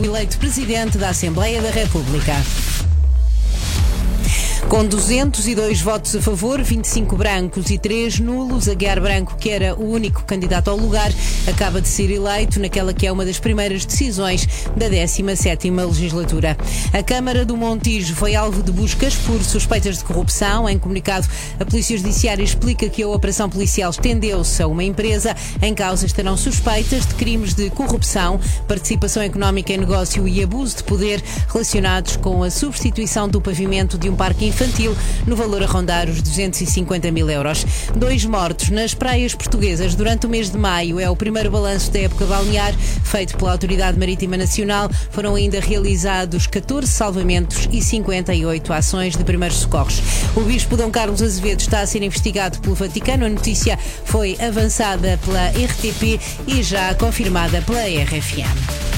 eleito Presidente da Assembleia da República. Com 202 votos a favor, 25 brancos e 3 nulos, Aguiar Branco, que era o único candidato ao lugar, acaba de ser eleito naquela que é uma das primeiras decisões da 17ª legislatura. A Câmara do Montijo foi alvo de buscas por suspeitas de corrupção. Em comunicado, a Polícia Judiciária explica que a operação policial estendeu-se a uma empresa. Em causa estarão suspeitas de crimes de corrupção, participação económica em negócio e abuso de poder relacionados com a substituição do pavimento de um parque infantil no valor a rondar os 250 mil euros. 2 mortos nas praias portuguesas durante o mês de maio é o primeiro balanço da época balnear feito pela Autoridade Marítima Nacional. Foram ainda realizados 14 salvamentos e 58 ações de primeiros socorros. O bispo Dom Carlos Azevedo está a ser investigado pelo Vaticano. A notícia foi avançada pela RTP e já confirmada pela RFM.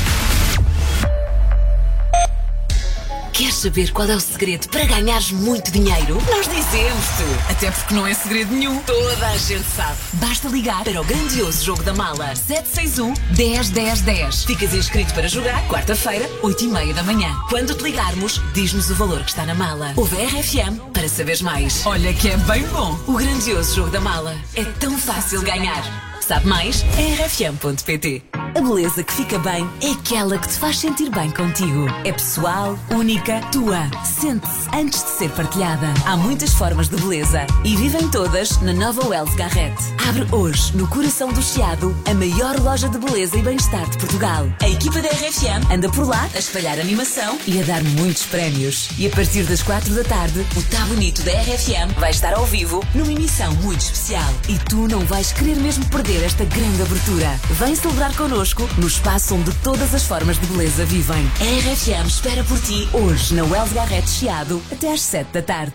Queres saber qual é o segredo para ganhares muito dinheiro? Nós dizemos-te! Até porque não é segredo nenhum. Toda a gente sabe. Basta ligar para o grandioso jogo da mala. 761 10 10 10. Ficas inscrito para jogar quarta-feira, 8h30 da manhã. Quando te ligarmos, diz-nos o valor que está na mala. Ouve a RFM para saberes mais. Olha que é bem bom. O grandioso jogo da mala. É tão fácil ganhar. Sabe mais? Em rfm.pt. A beleza que fica bem é aquela que te faz sentir bem contigo. É pessoal, única, tua. Sente-se antes de ser partilhada. Há muitas formas de beleza e vivem todas na nova Wells Garrett. Abre hoje, no coração do Chiado, a maior loja de beleza e bem-estar de Portugal. A equipa da RFM anda por lá a espalhar animação e a dar muitos prémios. E a partir das 4 da tarde, o Tá Bonito da RFM vai estar ao vivo numa emissão muito especial. E tu não vais querer mesmo perder esta grande abertura. Vem celebrar connosco no espaço onde todas as formas de beleza vivem. A RFM espera por ti hoje na Wells Garrett Chiado até às 7 da tarde.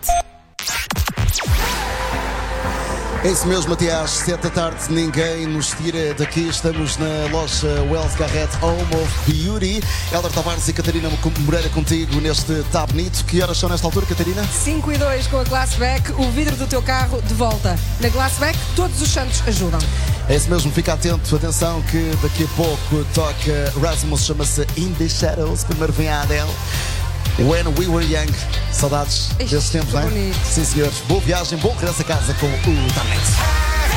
É isso mesmo, até às 7 da tarde ninguém nos tira daqui. Estamos na loja Wells Garrett Home of Beauty. Hélder Tavares e Catarina Moreira contigo neste Tá Bonito. Que horas são nesta altura, Catarina? 5:02 com a Glassback, o vidro do teu carro de volta. Na Glassback todos os santos ajudam. É isso mesmo, fica atento, atenção que daqui a pouco toca Rasmus, chama-se In The Shadows. Primeiro vem a Adele, When We Were Young. Saudades desses tempos, não é? Bonito. Sim, senhores. Boa viagem, bom regresso a casa com o Tá Bonito.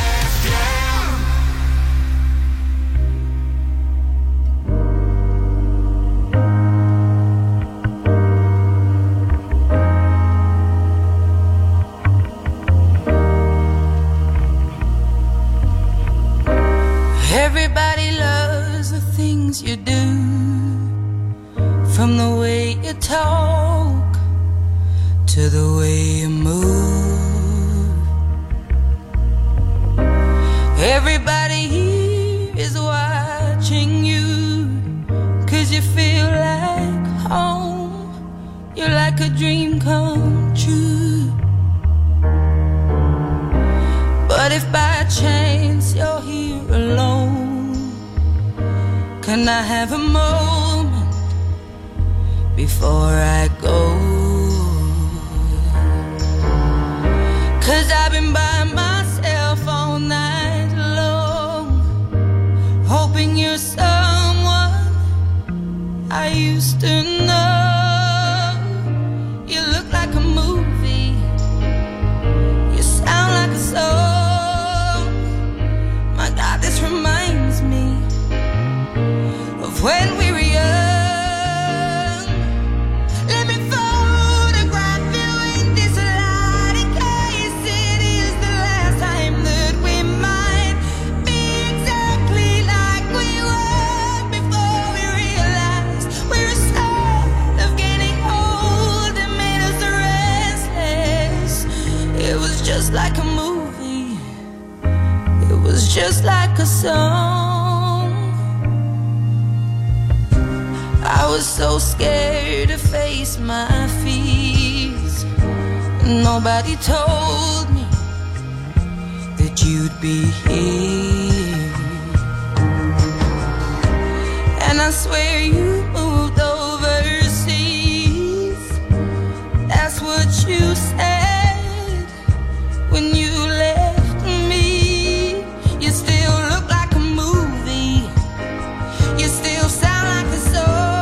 Everybody loves the things you do, from the way you talk to the way you move. Everybody here is watching you, 'cause you feel like home. You're like a dream come true. But if by chance you're here alone, can I have a moment before I go? 'Cause I've been by myself all night long, hoping you're someone I used to know. You look like a movie, you sound like a song. My God, this reminds me of when we were young. Let me photograph you in this light, in case it is the last time that we might be exactly like we were before we realized we're scared of getting old. It made us restless. It was just like a movie, it was just like a song. I was so scared to face my fears. Nobody told me that you'd be here. And I swear you moved overseas. That's what you said when you left me. You still look like a movie, you still sound like a song.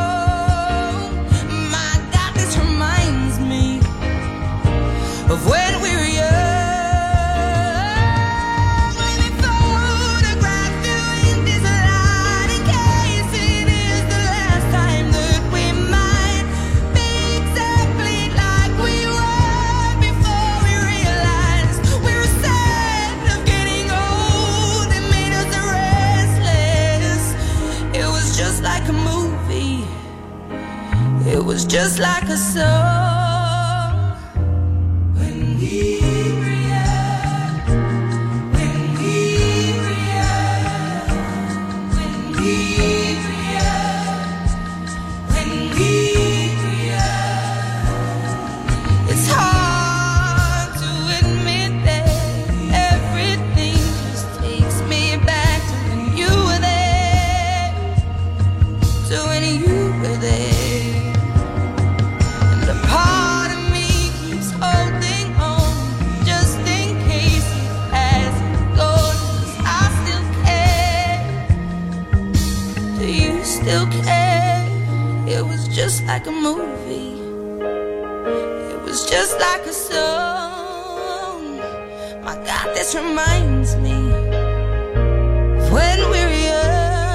was just like a song. When we react, when we react, when we react, when we react. It's hard to admit that everything just takes me back to when you were there, to when you were there. And a part of me keeps holding on just in case it hasn't gone. 'Cause I still care. Do you still care? It was just like a movie. It was just like a song. My God, this reminds me of when we were young.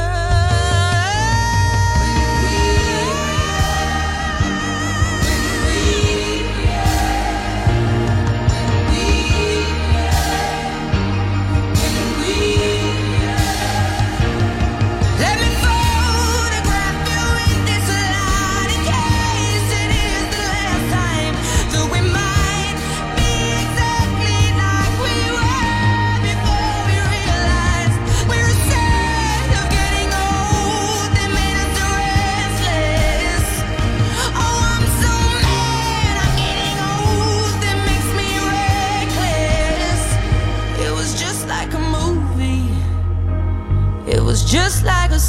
Let me photograph you in this light in case it is the last time that we might be exactly like we were before we realized we're sad of getting old. They made us restless. Oh, I'm so mad I'm getting old. That makes me reckless. It was just like a movie. It was just like a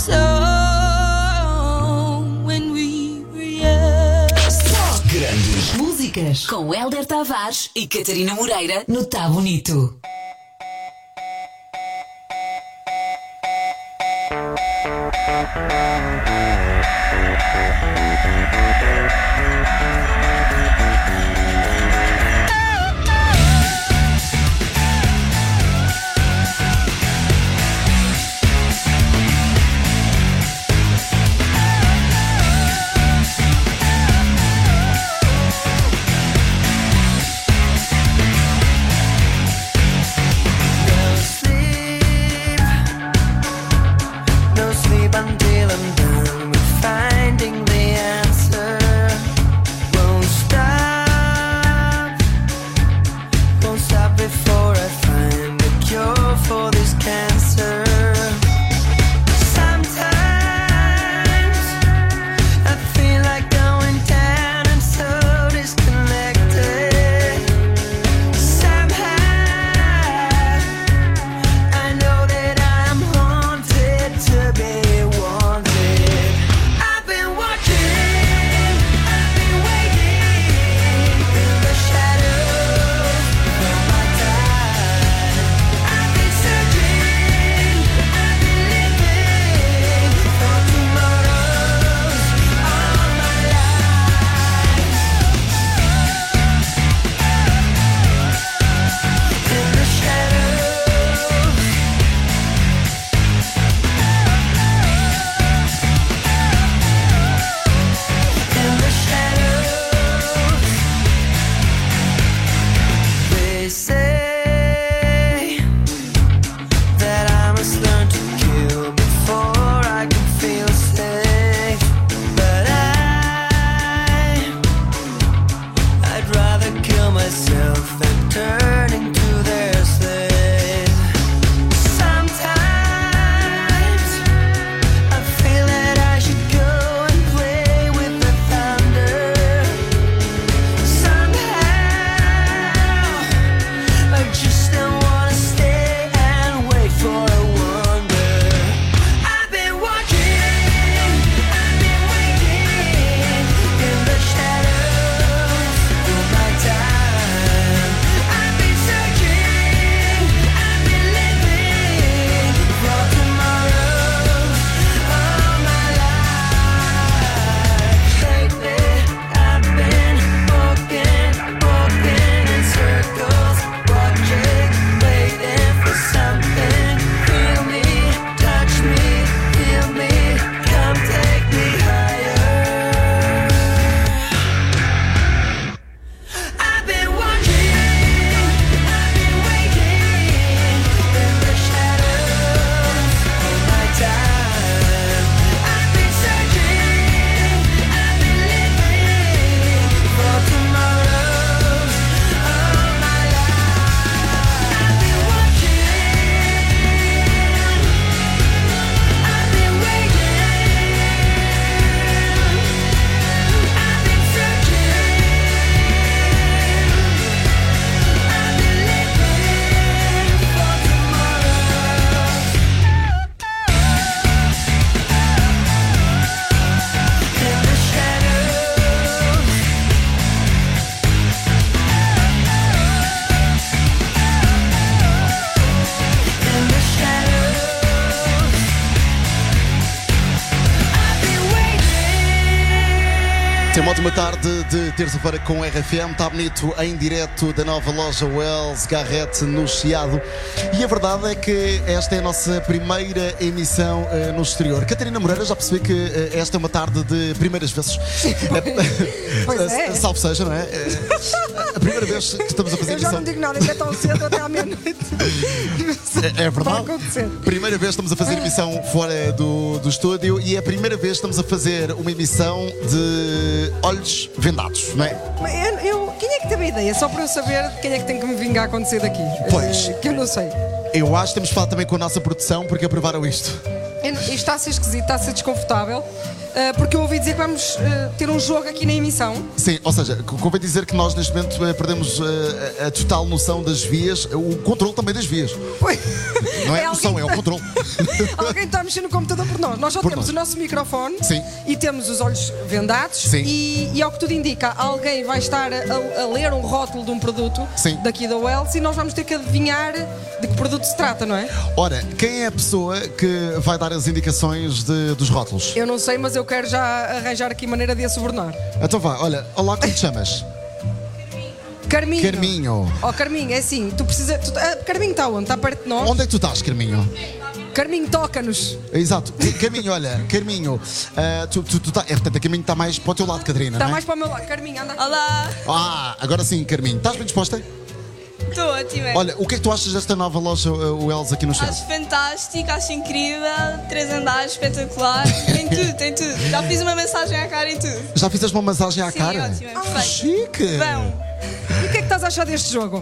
song when we were young. Grandes músicas com Hélder Tavares e Catarina Moreira no Tá Bonito. No sleep until I'm done Tem uma ótima tarde de terça-feira com RFM. Está bonito em direto da nova loja Wells Garrett no Chiado. E a verdade é que esta é a nossa primeira emissão no exterior. Catarina Moreira, já percebi que esta é uma tarde de primeiras vezes. Pois é. Salve seja, não é? A primeira vez que estamos a fazer Eu já emissão. não digo nada, ainda é tão cedo até à meia-noite. É Vai verdade. acontecer. Primeira vez estamos a fazer emissão fora do estúdio e é a primeira vez que estamos a fazer uma emissão de olhos vendados, não é? Mas quem é que teve a ideia? Só para eu saber quem é que tem que me vingar quando sair daqui. Pois. Que eu não sei. Eu acho que temos falado também com a nossa produção porque aprovaram isto. Isto está a ser esquisito, está a ser desconfortável. Porque eu ouvi dizer que vamos ter um jogo aqui na emissão. Sim, ou seja, convém dizer que nós neste momento perdemos a total noção das vias, o controle também das vias. Pois. Não é a alguém- noção, é o controle. Alguém está a mexer no computador por nós. Nós só Por temos nós. o nosso microfone. Sim. E temos os olhos vendados. Sim. E ao que tudo indica, alguém vai estar a ler um rótulo de um produto Sim. daqui da Wells e nós vamos ter que adivinhar de que produto se trata, não é? Ora, quem é a pessoa que vai dar as indicações dos rótulos? Eu não sei, mas eu quero já arranjar aqui maneira de a subornar. Então vá, olha, olá, como te chamas? Carminho. Carminho. Oh, Carminho, é assim, tu precisa. Carminho está onde? Está perto de nós? Onde é que tu estás, Carminho? Carminho, toca-nos. Exato, Carminho, olha, Carminho, portanto, a Carminho está mais para o teu lado, Catarina, Está não é? mais para o meu lado. Carminho, anda aqui. Olá, Agora sim, Carminho, estás bem disposta? estou ótima. Olha, o que é que tu achas desta nova loja Wells aqui no Chiado? Acho fantástico, acho incrível, 3 andares, espetacular, tem tudo, tem tudo. Já fiz uma mensagem à cara e tudo. Já fizeste uma massagem à Sim, cara? ótima, Ah, perfeito. chique! Vão, E o que é que estás a achar deste jogo?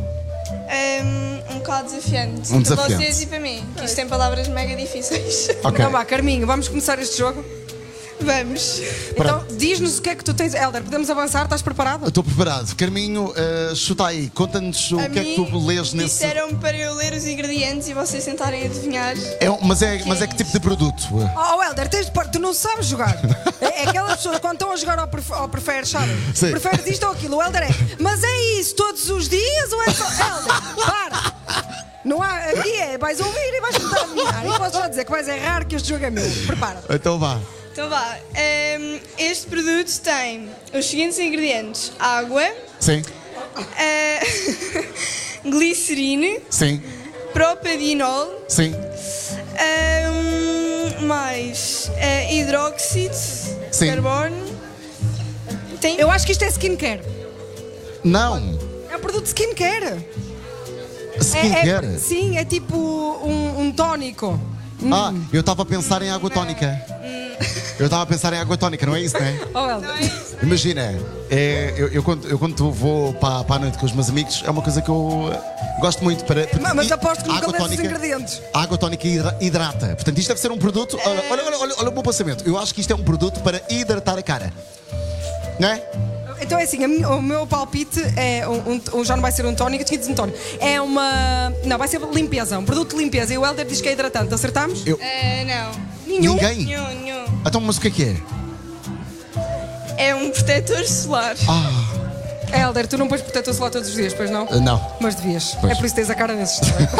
um bocado desafiante. Um Para desafiante. vocês e para mim, que isto tem palavras mega difíceis. Ok. Então vá, Carminho, vamos começar este jogo? Vamos. Então, diz-nos o que é que tu tens. Helder, podemos avançar? Estás preparado? Estou preparado. Carminho, chuta aí, conta-nos o A que é que tu mim lês nesse. disseram para eu ler os ingredientes e vocês tentarem adivinhar. Mas é que tipo de produto? Oh, Helder, tu não sabes jogar. É aquelas pessoas quando estão a jogar ao preferes, sabem? Sim. Preferes isto ou aquilo. O Helder é. Mas é isso todos os dias ou é só. Helder, para! Não há. Aqui é, vais ouvir e vais tentar adivinhar. E posso já dizer que vais errar que este jogo é meu. Prepara-te. Então vá. Então vá, este produto tem os seguintes ingredientes: água, Sim, glicerina, sim, propadinol, sim, mais hidróxido Sim. de carbono. Tem Eu acho que isto é skincare. Não. É um produto de skincare. Skincare. Sim, é tipo um tónico. Eu estava a pensar em água tónica. Eu estava a pensar em água tónica, não é isso, não é? Oh, Helder. Imagina, eu quando vou para a noite com os meus amigos, é uma coisa que eu gosto muito para. porque Mas aposto que nunca água lês os ingredientes. A água tónica hidrata. Portanto, isto deve ser um produto. Olha o meu pensamento. Eu acho que isto é um produto para hidratar a cara. Não é? Então é assim, o meu palpite é já não vai ser um tónico, eu tinha dito um tónico. É uma. Não, vai ser limpeza, um produto de limpeza. E o Helder diz que é hidratante. Acertamos? não. Nenhum. Ninguém? Nenhum. Então, mas o que é? É um protetor solar. Helder, tu não pões protetor solar todos os dias, pois não? Não. Mas devias. Pois. É por isso que tens a cara desses.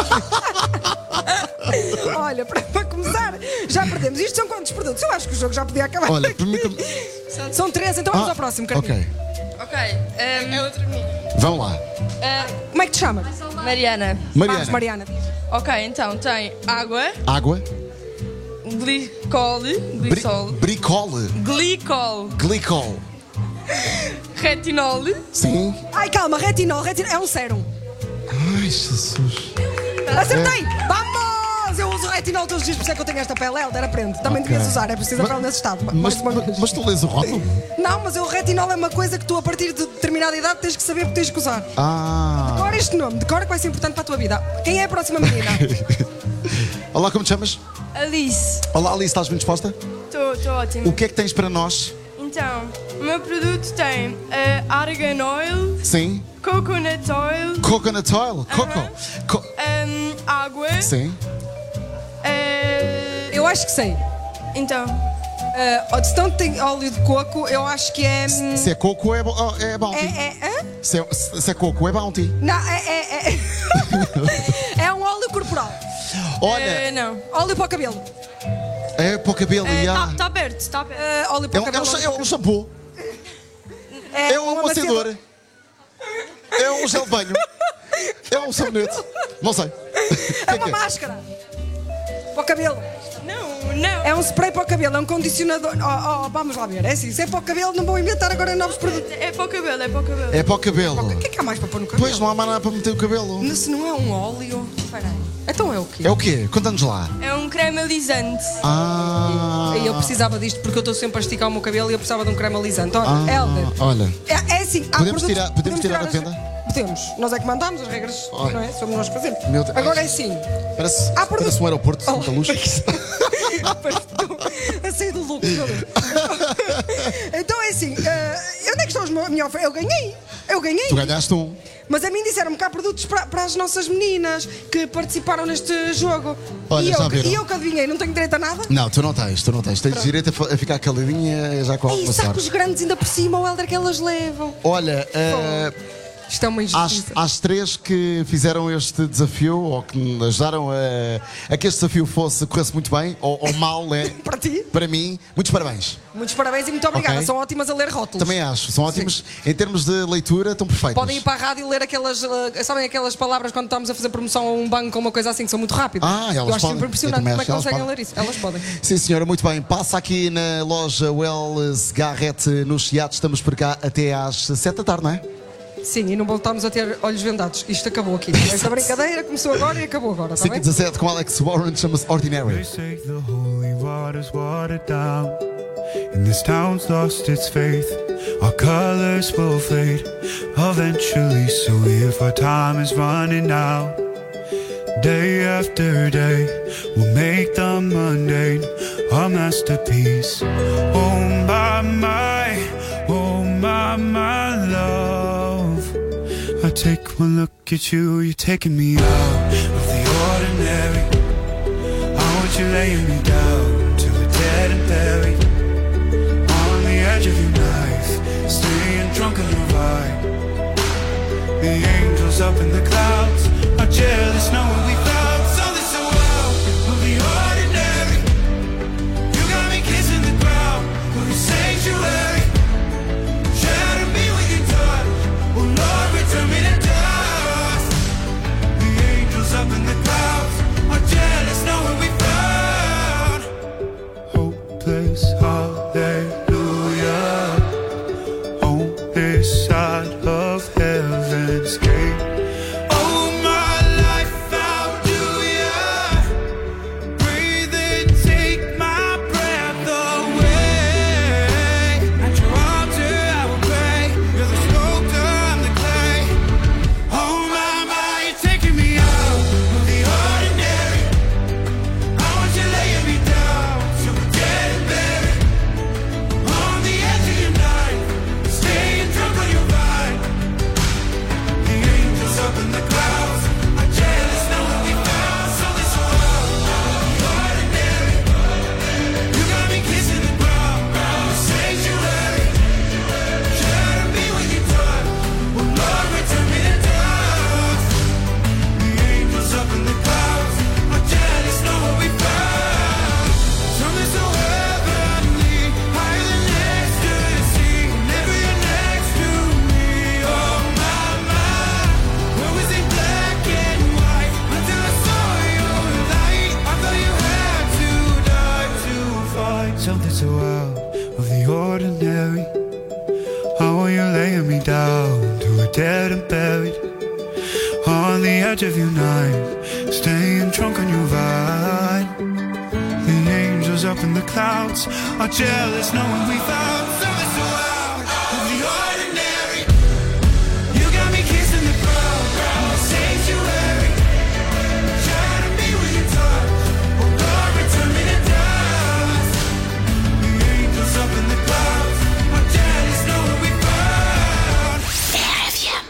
Olha, para começar, já perdemos. Isto são quantos produtos? Eu acho que o jogo já podia acabar. Olha, permita-me. São 3, então vamos ao próximo, Carminho. Ok, Ok. É outra menina. vamos lá. Como é que te chama? Mariana. Vamos, Mariana, Mariana. Ok, então tem água, água, glicol, bricole, glicol. retinol, Sim. Ai, calma, retinol é um sérum. Ai, Jesus. Acertei! Vamos! Eu uso retinol todos os dias, por isso é que eu tenho esta pele. Helder, aprende. Também Ok. devias usar, é preciso a pele nesse estado. Mas, Mais uma vez. mas tu lês o rótulo? Não, mas o retinol é uma coisa que tu, a partir de determinada idade, tens que saber porque tens que usar. Decora este nome, decora que vai ser importante para a tua vida. Quem é a próxima menina? Olá, como te chamas? Alice. Olá, Alice, estás bem disposta? Estou ótimo. O que é que tens para nós? Então, o meu produto tem argan oil, Sim. coconut oil, Coconut oil? Coco? água. Sim. Eu acho que sei. Então, Se não tem óleo de coco, eu acho que é. Se é coco, é bounty. Hã? Se é coco, é bounty. Não, é um óleo corporal. Olha, não. Óleo para o cabelo. é para o cabelo, já. Está perto, está perto. Óleo para o cabelo. É um shampoo. É um amaciador. É um gel de banho. É um sabonete. Não sei. É uma máscara. Para o cabelo. Não. É um spray para o cabelo, é um condicionador. Vamos lá ver. É assim, se é para o cabelo, não vou inventar agora novos produtos. É para o cabelo, é para o cabelo. É para o cabelo. O que é que há mais para pôr no cabelo? Pois não há mais nada para meter o cabelo. Se não é um óleo. Espera aí. Então é o quê? É o quê? Conta-nos lá. É um creme alisante. Eu precisava disto porque eu estou sempre a esticar o meu cabelo e eu precisava de um creme alisante. Olha, Helder. Olha. É assim, há Podemos produtos- podemos tirar a as- venda? Podemos. Nós é que mandamos as regras, Olha. não é? Somos nós que fazemos. Meu Deus. Agora é assim. Parece produtos- um aeroporto de muita luz. A sair do lucro, meu Deus. Então é assim, onde é que estão os meus? Eu ganhei. Tu ganhaste um. Mas a mim disseram-me que há produtos para as nossas meninas que participaram neste jogo. Olha, já viram? E eu que adivinhei, não tenho direito a nada? Não, tu não tens. Tens direito a ficar caladinha já com Ei, alguma sacos sorte. grandes ainda por cima, o Helder que elas levam. Olha, Isto é uma injustiça. às três que fizeram este desafio, ou que me ajudaram a que este desafio corresse muito bem, ou mal, Para ti, para mim, muitos parabéns. muitos parabéns e muito obrigada. Ok. São ótimas a ler rótulos. Também acho, são ótimos. Em termos de leitura, estão perfeitos. Podem ir para a rádio e ler aquelas, sabem aquelas palavras quando estamos a fazer promoção a um banco ou uma coisa assim que são muito rápidas? Elas eu acho podem. sempre impressionante Eu também como é que acho que elas conseguem podem. ler isso. Elas podem. Sim, senhora, muito bem. Passa aqui na loja Wells Garrett nos Chiatos. Estamos por cá até às 7 da tarde, não é? Sim, e não voltámos a ter olhos vendados. Isto acabou aqui. Esta brincadeira começou agora e acabou agora, está 5 bem? e 17 com Alex Warren, chama-se Ordinary. They say the holy water's watered down, and this town's lost its faith. Our colors will fade eventually. So if our time is running out, day after day, we'll make the mundane our masterpiece. Oh my love, I take one look at you, you're taking me out of the ordinary. I want you laying me down till we're dead and buried on the edge of your knife, staying drunk on your vibe. The angels up in the clouds are jealous knowing we found something so out of the ordinary. You got me kissing the ground for your sanctuary. Shatter me with your touch, oh Lord, return me to dust. The angels up in the clouds are jealous knowing we found hopeless hallelujah on this side of heaven's gate. Oh my life, how do ya breathe and take my breath away? At your altar I will pray. You're the sculptor, I'm the clay. Oh my, you're taking me out of the ordinary. I want you laying me down till we're dead and buried on the edge of your night, staying drunk on your vine. The angels up in the clouds are jealous knowing we found something so out of the ordinary. You got me kissing the ground, the sanctuary. Shatter me with your touch, oh Lord, return me to dust. The angels up in the clouds are jealous knowing we found something so heavenly, higher than ecstasy. Whenever you're next to me, oh my, what was in black and white until I saw your light? I thought you had to die to find something so out of the ordinary. How are you laying me down to a dead and buried on the edge of your night, staying drunk on your vine? The angels up in the clouds are jealous knowing we found something so out of the ordinary. You got me kissing the ground, the sanctuary. Shatter me with your touch, oh Lord, return me to dust. The angels up in the clouds are jealous knowing we found. RFM.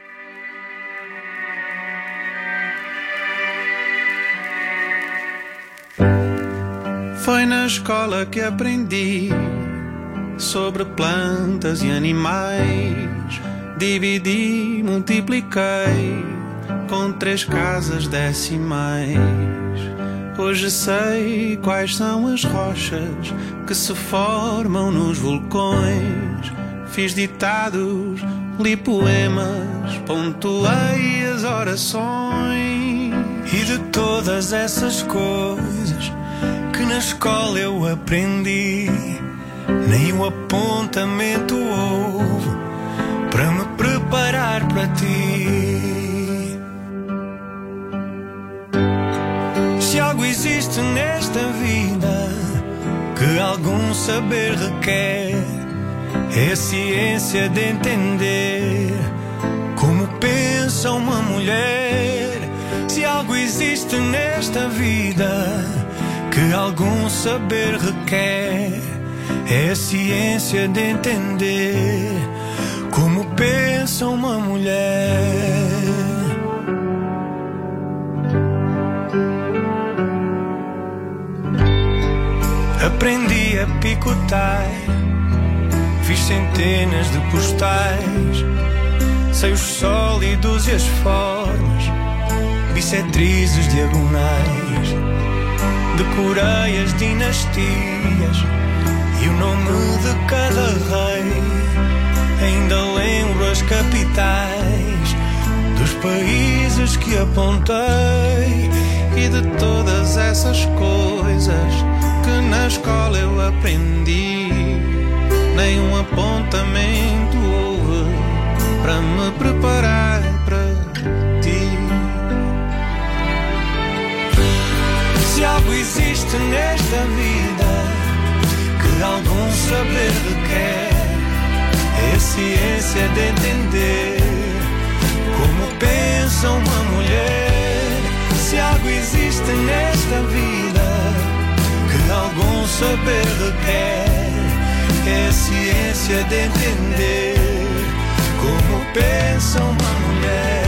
Foi na escola que aprendi sobre plantas e animais. Dividi, multipliquei com 3 casas decimais. Hoje sei quais são as rochas que se formam nos vulcões. fiz ditados, li poemas, pontuei as orações. E de todas essas coisas que na escola eu aprendi, nem o apontamento houve para me preparar para ti. Se algo existe nesta vida que algum saber requer, é a ciência de entender como pensa uma mulher. Se algo existe nesta vida que algum saber requer, é a ciência de entender como pensa uma mulher. Aprendi a picotar, fiz centenas de postais, sei os sólidos e as formas, bissetrizes diagonais, decorei as dinastias e o nome de cada rei. Ainda lembro as capitais dos países que apontei. E de todas essas coisas que na escola eu aprendi, nem um apontamento houve para me preparar para ti. Se algo existe nesta vida que algum saber requer, é a ciência de entender como pensa uma mulher. Se algo existe nesta vida que algum saber requer, é a ciência de entender como pensa uma mulher.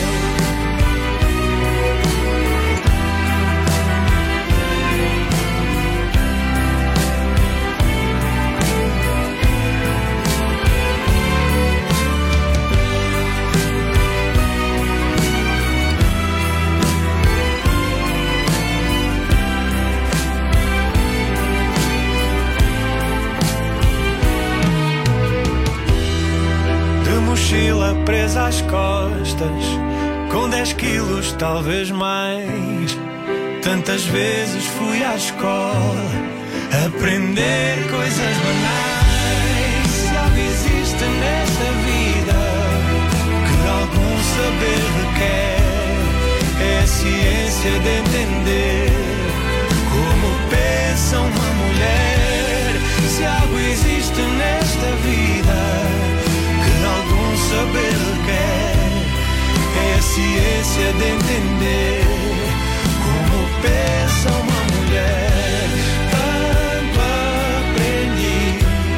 Mochila presa às costas, com 10 quilos talvez mais. Tantas vezes fui à escola aprender coisas banais. Se algo existe nesta vida que algum saber requer, é a ciência de entender como pensa uma mulher. Se algo existe nesta vida algum saber requer, é a ciência de entender como pensa uma mulher. Tanto aprendi,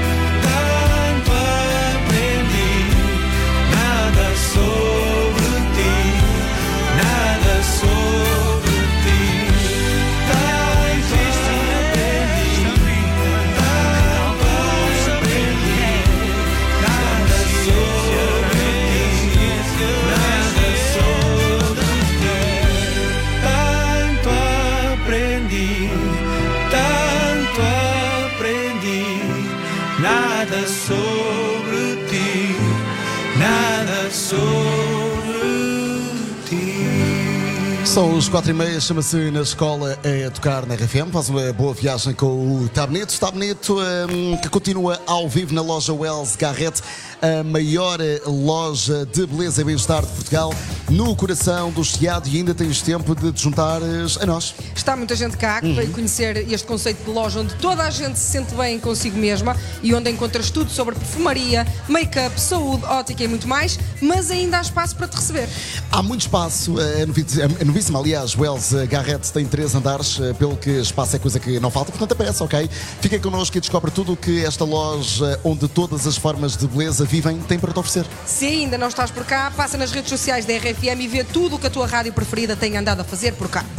nada sobre ti, nada sobre ti. Tanto aprendi, nada sobre nada sobre ti, nada sobre ti. São os 4h30, chama-se Na Escola a tocar na RFM. Faz uma boa viagem com o Tá Bonito. Tá Bonito, que continua ao vivo na loja Wells Garrett, a maior loja de beleza e bem-estar de Portugal, no coração do Chiado, e ainda tens tempo de te juntares a nós. Está muita gente cá que veio conhecer este conceito de loja onde toda a gente se sente bem consigo mesma e onde encontras tudo sobre perfumaria, make-up, saúde, ótica e muito mais, mas ainda há espaço para te receber. Há muito espaço, é novíssima, aliás. Wells Garrett tem 3 andares, pelo que espaço é coisa que não falta, portanto aparece, ok? Fiquem connosco e descobre tudo o que esta loja, onde todas as formas de beleza vivem, tem para te oferecer. Se ainda não estás por cá, passa nas redes sociais da RFM e vê tudo o que a tua rádio preferida tem andado a fazer por cá.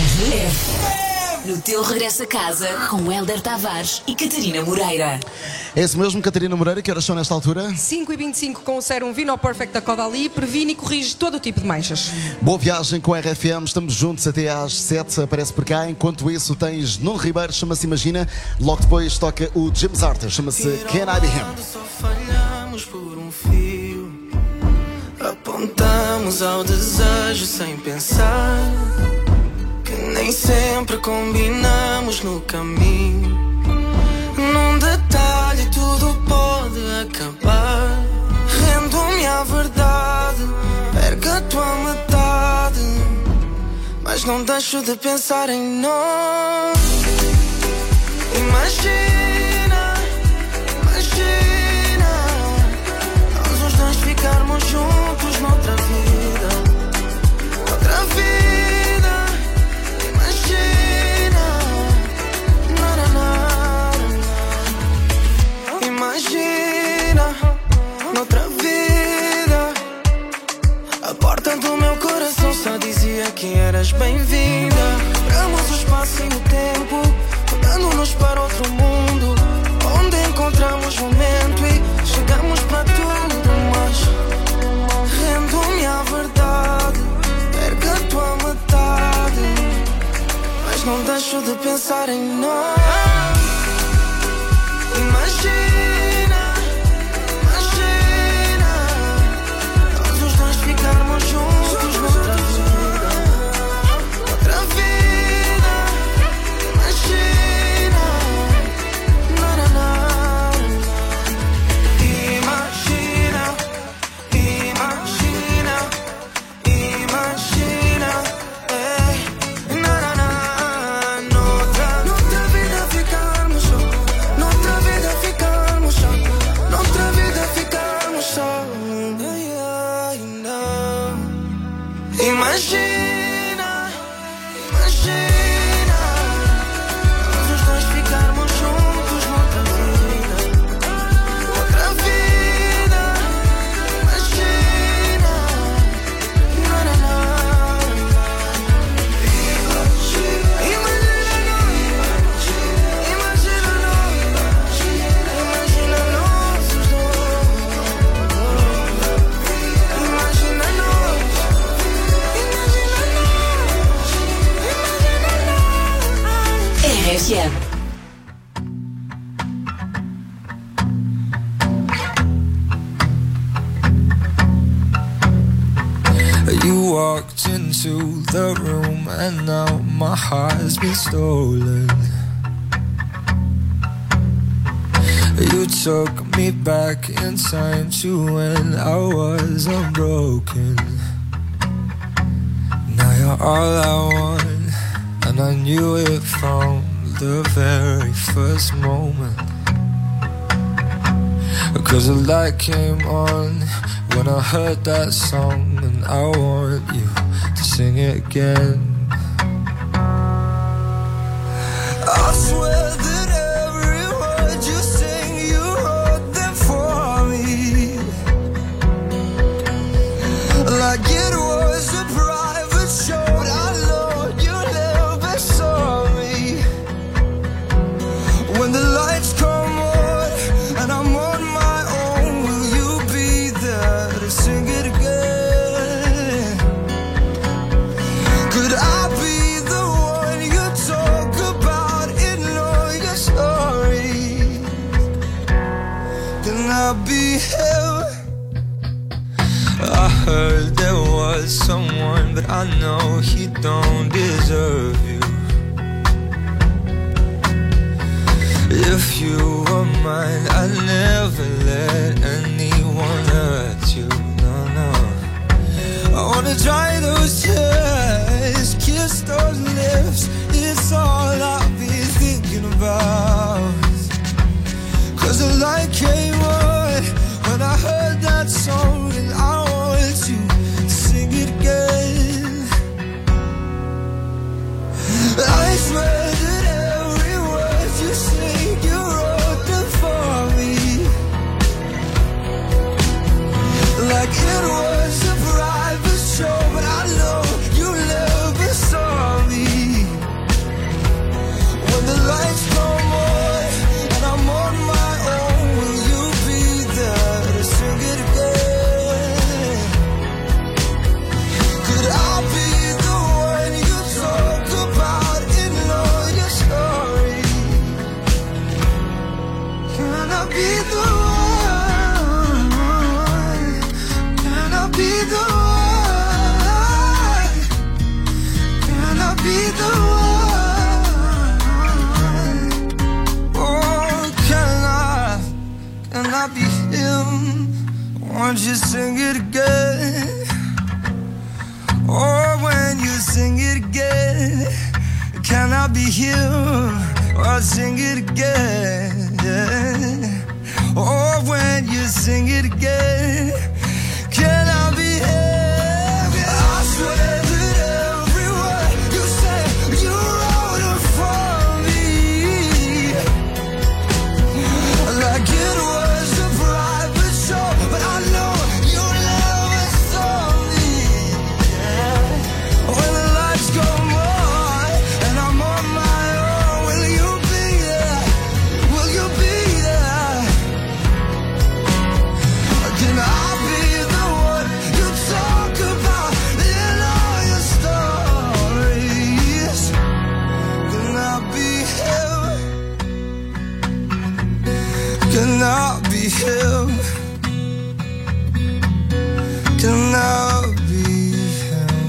RFM. No teu regresso a casa com Hélder Tavares e Catarina Moreira. É isso mesmo, Catarina Moreira, que horas são nesta altura? 5h25 com o Serum Vino Perfect da Caudalie. Previne e corrige todo o tipo de manchas. Boa viagem com a RFM, estamos juntos até às 7, aparece por cá. Enquanto isso tens Nuno Ribeiro, chama-se Imagina. Logo depois toca o James Arthur, chama-se Can I Be Him. Só falhamos por um fio, apontamos ao desejo sem pensar, que nem sempre combinamos no caminho. Num detalhe tudo pode acabar. Rendo-me à verdade, perco a tua metade, mas não deixo de pensar em nós. Imagina, imagina, nós os dois ficarmos juntos noutra vida, outra vida. Imagina, na, na, na, na. Imagina, noutra vida. A porta do meu coração só dizia que eras bem-vinda. Quebramos o espaço e o tempo, mudando-nos para outro mundo, onde encontramos momento e chegamos para tudo. Mas rendo-me à verdade, perco a tua metade, mas não deixo de pensar em nós. Imagina, imagina, nós os dois ficarmos juntos noutra vida, outra vida. Imagina, na, na, na, na. Imagina, imagina, imagina, na, na, na. Noutra vida ficarmos só, noutra vida ficarmos só, noutra vida ficarmos só. Imagina, imagina, nós os dois ficarmos juntos noutra vida, outra vida. Imagina, na, na, na, imagina, imagina nós, imagina nós os dois, imagina nós. RFM. You walked into the room and now my heart's been stolen. You took me back in time to when I was unbroken. Now you're all I want, and I knew it from the very first moment. 'Cause the light came on when I heard that song, and I want you to sing it again. I swear that every word you sing, you wrote them for me, like it was a private show. I know you never saw me. When the lights come on and I'm on my own, will you be there to sing it again? Could I be the one you talk about in all your stories? Can I be him? I heard there was someone, but I know he don't deserve you. If you were mine, I'd never let anyone hurt you. No, no. I wanna dry those tears, kiss those lips. It's all I've been thinking about. 'Cause the light came on when I heard that song, and I want you to sing it again. I swear that every word you sing, you wrote them for me, like it was a private show. But can I be him? Won't you sing it again? Or when you sing it again, can I be him? Or sing it again? Or when you sing it again, can I be him? I swear that every word you say, you wrote it for me, like it was a private show, but I know you never saw me. When the lights go on and I'm on my own, will you be there? Will you be there? Can I be the one you talk about in all your stories? Can I be him? Can I be him? Can I be him?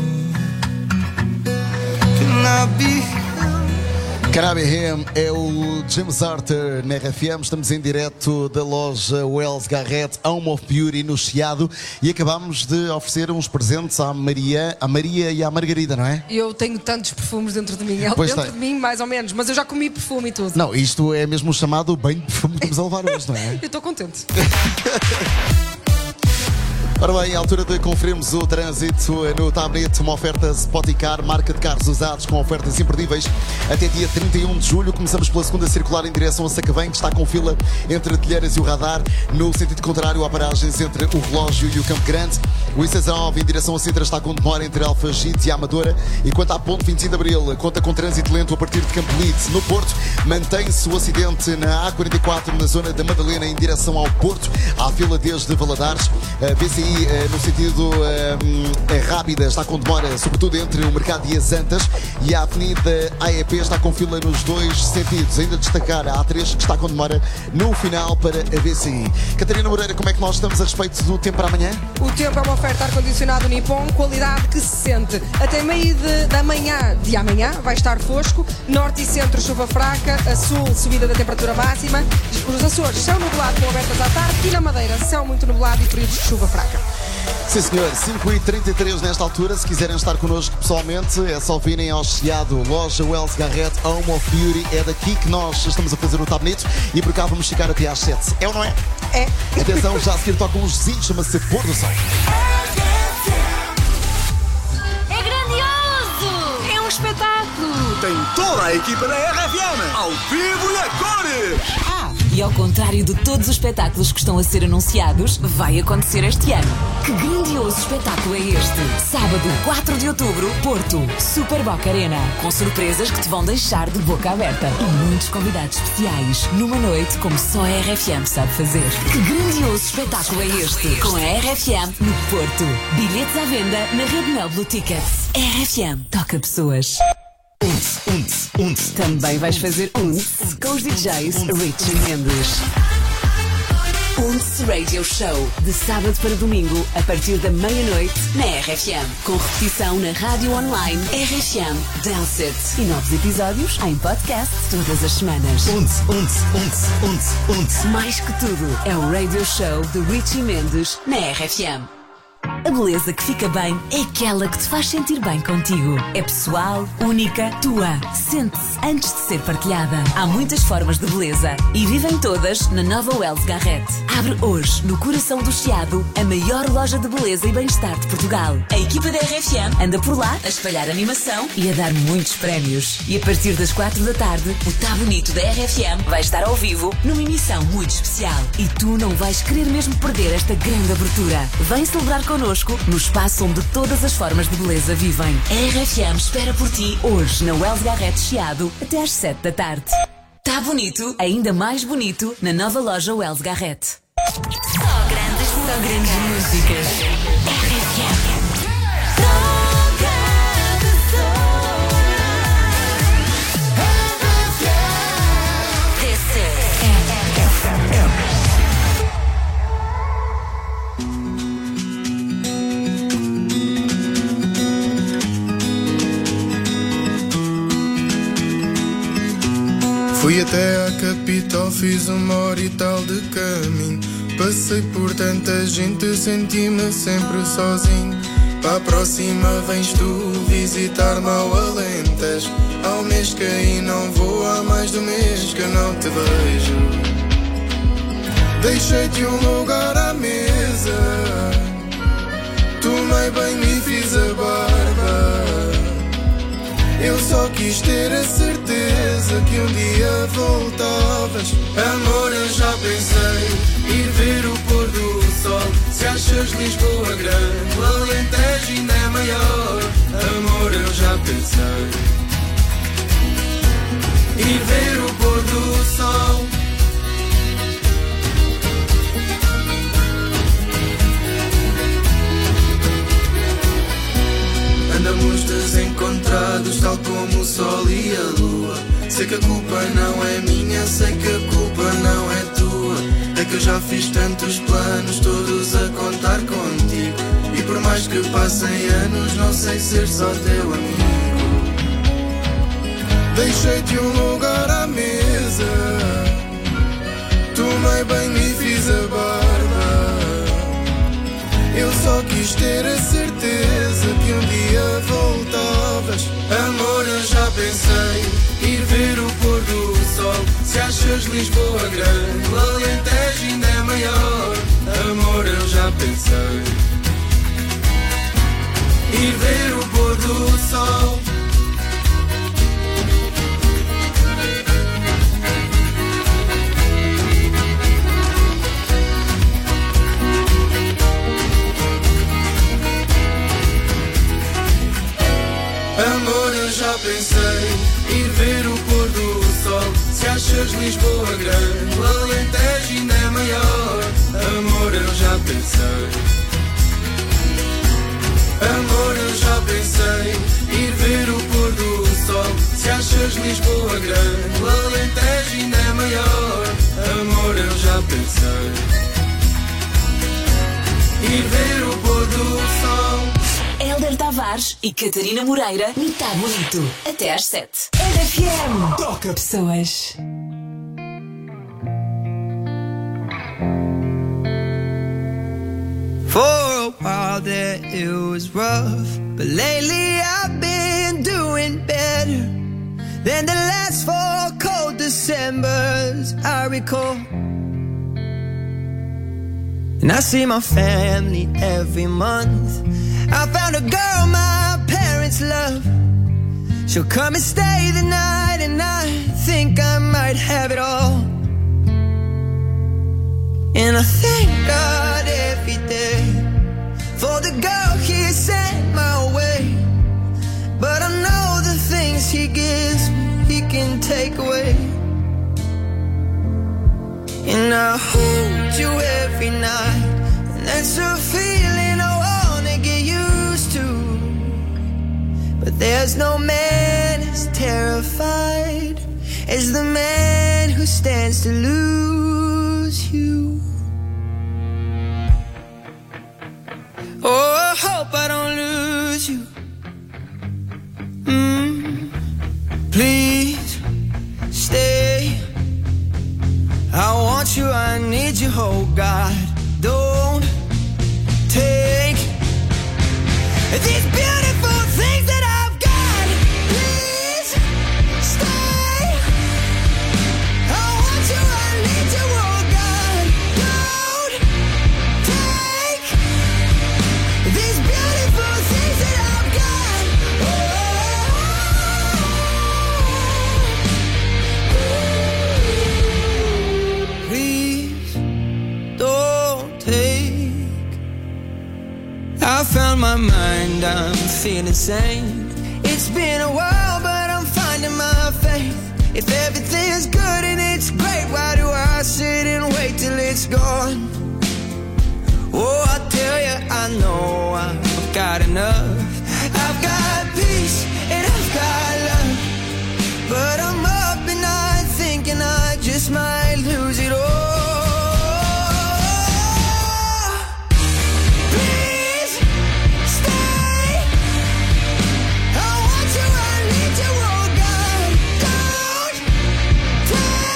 Can I be him? Can I Be Him é o James Arthur na RFM. Estamos em direto da loja Wells Garrett Home of Beauty no Chiado e acabámos de oferecer uns presentes à Maria e à Margarida, não é? Eu tenho tantos perfumes dentro de mim. Pois Dentro tem. de mim, mais ou menos. Mas eu já comi perfume e tudo. Não, isto é mesmo o chamado bem de perfume que estamos a levar hoje, não é? Eu estou contente. Ora bem, à altura de conferirmos o trânsito no tablet, uma oferta Spoticar, marca de carros usados com ofertas imperdíveis. Até dia 31 de julho, começamos pela segunda circular em direção a Sacavém, que está com fila entre Telheiras e o Radar. No sentido contrário, há paragens entre o Relógio e o Campo Grande. O I-69 em direção a Sintra está com demora entre Alfagide e Amadora. E quanto à ponte 25 de Abril, conta com trânsito lento a partir de Campo Lide. No Porto, mantém-se o acidente na A44, na zona da Madalena, em direção ao Porto. Há fila desde Valadares. A VCI no sentido Rábida está com demora, sobretudo entre o Mercado e as Antas, e a Avenida AEP está com fila nos dois sentidos. Ainda destacar a A3, que está com demora no final para a VCI. Catarina Moreira, como é que nós estamos a respeito do tempo para amanhã? O tempo é uma oferta ar-condicionado Nippon, qualidade que se sente. Até meio da manhã de amanhã vai estar fosco, norte e centro chuva fraca, a sul subida da temperatura máxima. Os Açores céu nublado com abertas à tarde e na Madeira céu muito nublado e períodos de chuva fraca. Sim senhor, 5h33 nesta altura. Se quiserem estar connosco pessoalmente, é só virem ao Chiado, loja Wells Garrett Home of Beauty. É daqui que nós estamos a fazer o Tá Bonito e por cá vamos ficar até às 7. É ou não é? É. Atenção, já a seguir tocam uns vizinhos, chama-se Pôr do Sol. É grandioso! É um espetáculo! Tem toda a equipa da RFM, ao vivo e a cores! E ao contrário de todos os espetáculos que estão a ser anunciados, vai acontecer este ano. Que grandioso espetáculo é este? Sábado, 4 de outubro, Porto, Super Boca Arena. Com surpresas que te vão deixar de boca aberta. E muitos convidados especiais, numa noite como só a RFM sabe fazer. Que grandioso espetáculo é este? Com a RFM no Porto. Bilhetes à venda na Rede Mel Blue Tickets. RFM toca pessoas. Também vais fazer com os DJs Rich e Mendes. Radio Show, de sábado para domingo, a partir da meia-noite, na RFM. Com repetição na rádio online RFM Dance It. E novos episódios em podcast todas as semanas. Mais que tudo, é o Radio Show de Rich e Mendes, na RFM. A beleza que fica bem é aquela que te faz sentir bem contigo. É pessoal, única, tua. Sente-se antes de ser partilhada. Há muitas formas de beleza e vivem todas na nova Wells Garrett. Abre hoje, no coração do Chiado, a maior loja de beleza e bem-estar de Portugal. A equipa da RFM anda por lá a espalhar animação e a dar muitos prémios. E a partir das 4 da tarde, o Tá Bonito da RFM vai estar ao vivo numa emissão muito especial. E tu não vais querer mesmo perder esta grande abertura. Vem celebrar connosco no espaço onde todas as formas de beleza vivem. A RFM espera por ti hoje na Wells Garrett Chiado até às 7 da tarde. Tá bonito, ainda mais bonito na nova loja Wells Garrett. Só grandes músicas. RFM. Fui até Até à capital fiz 1 hora e tal de caminho. Passei por tanta gente, senti-me sempre sozinho. Para a próxima vens tu visitar-me ao Alentejo. Há um mês que aí não vou, há mais de 1 mês que não te vejo. Deixei-te um lugar à mesa, tomei banho e fiz a barba. Eu só quis ter a certeza que um dia voltavas. Amor, eu já pensei ir ver o pôr do sol. Se achas Lisboa grande, o Alentejo ainda é maior. Amor, eu já pensei ir ver o pôr do sol. Andamos desencontrados, tal como o sol e a lua. Sei que a culpa não é minha, sei que a culpa não é tua. É que eu já fiz tantos planos, todos a contar contigo. E por mais que passem anos, não sei ser só teu amigo. Deixei-te um lugar à mesa, tomei banho e fiz a barba. Eu só quis ter a certeza que um dia voltavas. Amor, eu já pensei ir ver o pôr do sol. Se achas Lisboa grande, o Alentejo ainda é maior. Amor, eu já pensei ir ver o pôr do sol. Amor, eu já pensei ir ver o pôr do sol. Se achas Lisboa grande, o Alentejo ainda é maior. Amor, eu já pensei. Amor, eu já pensei ir ver o pôr do sol. Se achas Lisboa grande, o Alentejo ainda é maior. Amor, eu já pensei ir ver o pôr do sol. Hélder Tavares e Catarina Moreira, Tá Bonito. Até às 7. RFM. Toca pessoas. For a while there it was rough, but lately I've been doing better than the last 4 cold Decembers I recall. And I see my family every month. I found a girl my parents love. She'll come and stay the night, and I think I might have it all. And I thank God every day for the girl He sent my way. But I know the things He gives me, He can take away. And I hold you every night, and that's a feeling I wanna get used to. But there's no man as terrified as the man who stands to lose you. Oh, I hope I don't lose you. Please stay. I want you, I need you, oh God. Don't take these beautiful things that I've got. Please stay. I want you, I need you, oh God. Don't take these beautiful things that I've got. Please don't take. I found my mind, I'm feeling sane. It's been a while, but I'm finding my faith. If everything's good and it's great, why do I sit and wait till it's gone? Oh, I tell you, I know I've got enough. I've got peace and I've got love, but I'm up at night thinking I just might lose it all. Take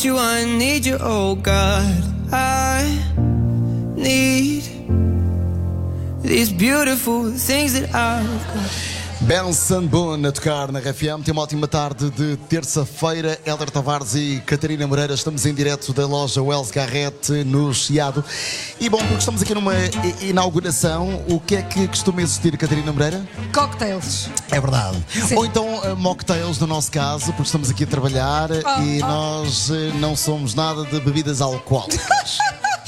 you, I need you, oh God. I need these beautiful things that I've got. Benson Boone a tocar na RFM. Tem uma ótima tarde de terça-feira. Hélder Tavares e Catarina Moreira. Estamos em direto da loja Wells Garrett no Chiado. E bom, porque estamos aqui numa inauguração, o que é que costuma existir, Catarina Moreira? Cocktails. É verdade. Sim. Ou então mocktails no nosso caso, porque estamos aqui a trabalhar e nós não somos nada de bebidas alcoólicas.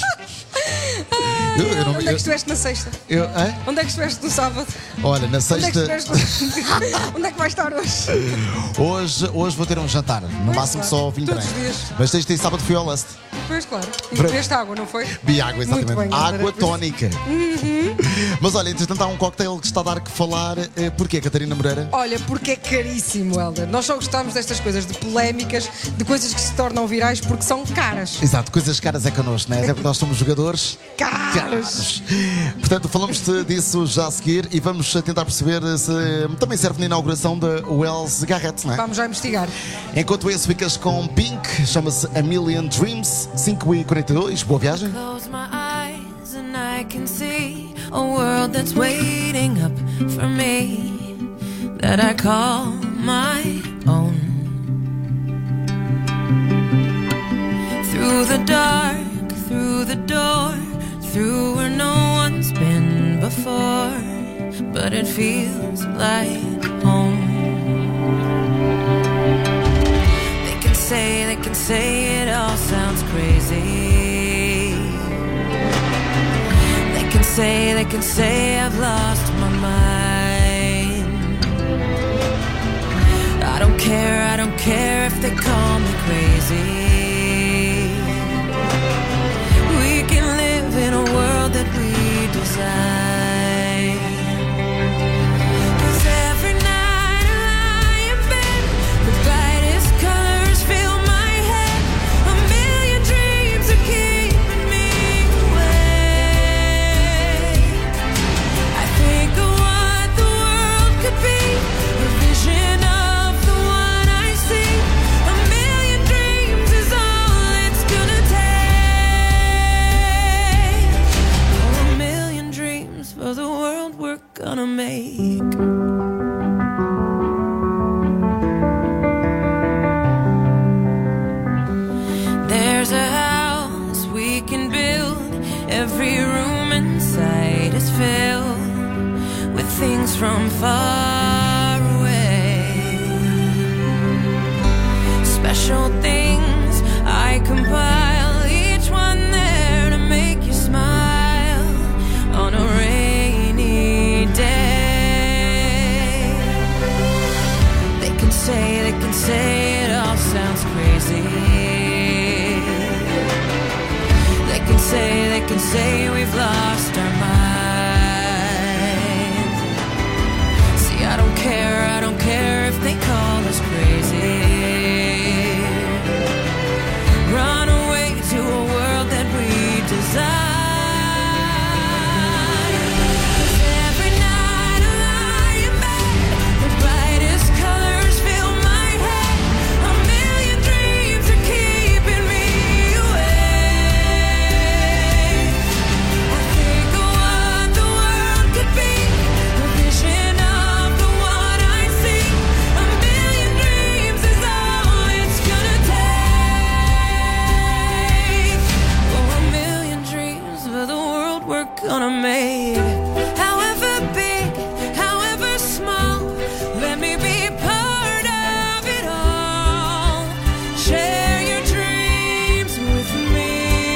Onde é que estiveste na sexta? Onde é que estiveste no sábado? Olha, na sexta. Onde é que vais estar hoje? Hoje vou ter um jantar, no máximo claro. só 20 Todos os dias. Mas sexta e sábado fui ao Lust. Pois, claro. E bebeste água, não foi? Bi água, exatamente. Muito bem, Água André. tónica. Mas olha, entretanto há um cocktail que está a dar que falar. Porquê, Catarina Moreira? Olha, porque é caríssimo, Helder. Nós só gostamos destas coisas, de polémicas, de coisas que se tornam virais porque são caras. Exato, coisas caras é connosco, não é? Até porque nós somos jogadores caros. Portanto, falamos disso já a seguir e vamos tentar perceber se também serve na inauguração da Wells Garrett, não é? Vamos já investigar. Enquanto isso, ficas com Pink, chama-se A Million Dreams, 5h42. Boa viagem. Close my eyes and I can see a world that's waiting up for me, that I call my own. Through the dark, through the door, through where no one's been before, but it feels like home. They can say it all sounds crazy. They can say I've lost my mind. I don't care if they call me crazy. We can live in a world that we design. 'Cause every night I lie in bed, the brightest colors fill my head. A million dreams are keeping me awake. I think of what the world could be, a vision of the one I see. A million dreams is all it's gonna take. Oh, a million dreams for the world we're gonna make. There's a house we can build. Every room inside is filled with things from far away. Special things I compile, each one there to make you smile on a rainy day. They can say it all sounds crazy. They can say we've lost our minds. See, I don't care if they call us crazy. Run away to a world that we design. Every night I lie in bed, the brightest colors fill my head. A million dreams are keeping me awake. I think of what the world could be, a vision of the one I see. A million dreams is all it's gonna take. Oh, a million dreams for the world we're gonna make. However big, however small, let me be part of it all. Share your dreams with me.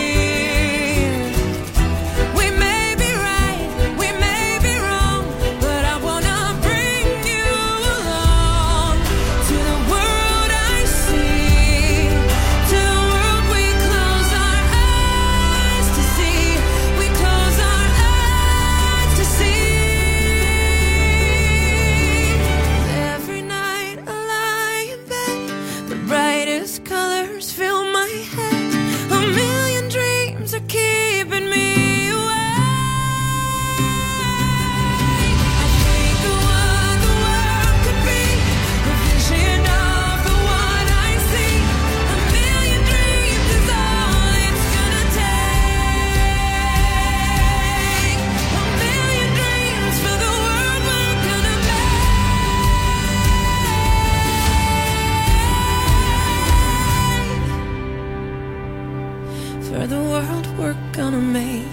We may be right, we may be wrong, but I wanna bring you along to the world I see, to the world we close our eyes to see. We close our eyes gonna make.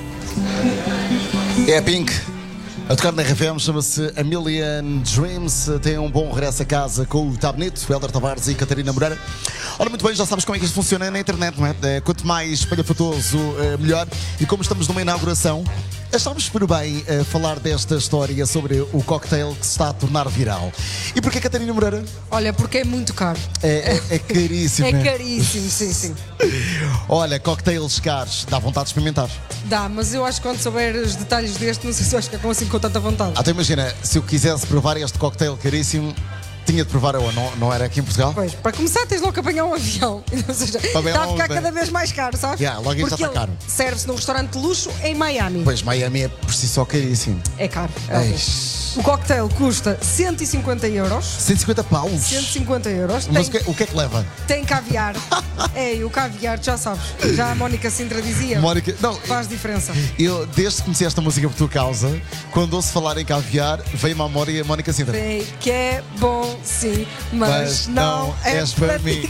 É a Pink. A tocar na RFM, chama-se A Million Dreams. Tem um bom regresso a casa com o Tabnito, Helder Tavares e Catarina Moreira. Ora, muito bem, já sabes como é que isto funciona na internet, não é? Quanto mais espalhafatoso, melhor. E como estamos numa inauguração, achámos por bem falar desta história sobre o cocktail que se está a tornar viral. E porquê, Catarina Moreira? Olha, porque é muito caro. É caríssimo. É né? caríssimo, sim. Olha, cocktails caros, dá vontade de experimentar. Dá, mas eu acho que quando souber os detalhes deste, não sei se vais ficar assim com tanta vontade. Então imagina, se eu quisesse provar este cocktail caríssimo, tinha de provar eu, não era aqui em Portugal? Pois, para começar tens logo que apanhar um avião. Ou seja, está a ficar cada vez mais caro, sabes? Logo isto já Porque está caro. serve-se num restaurante de luxo em Miami. Pois, Miami é por si só caríssimo. É caro. Eish. O cocktail custa 150 euros. 150 paus? 150 euros. Mas o que é que leva? Tem caviar. O caviar, já sabes. Já a Mónica Sintra dizia. Não, faz diferença. Eu, desde que comecei esta música por tua causa, quando ouço falar em caviar, veio-me à memória a Mónica Sintra. Sei que é bom, sim, mas não és para mim.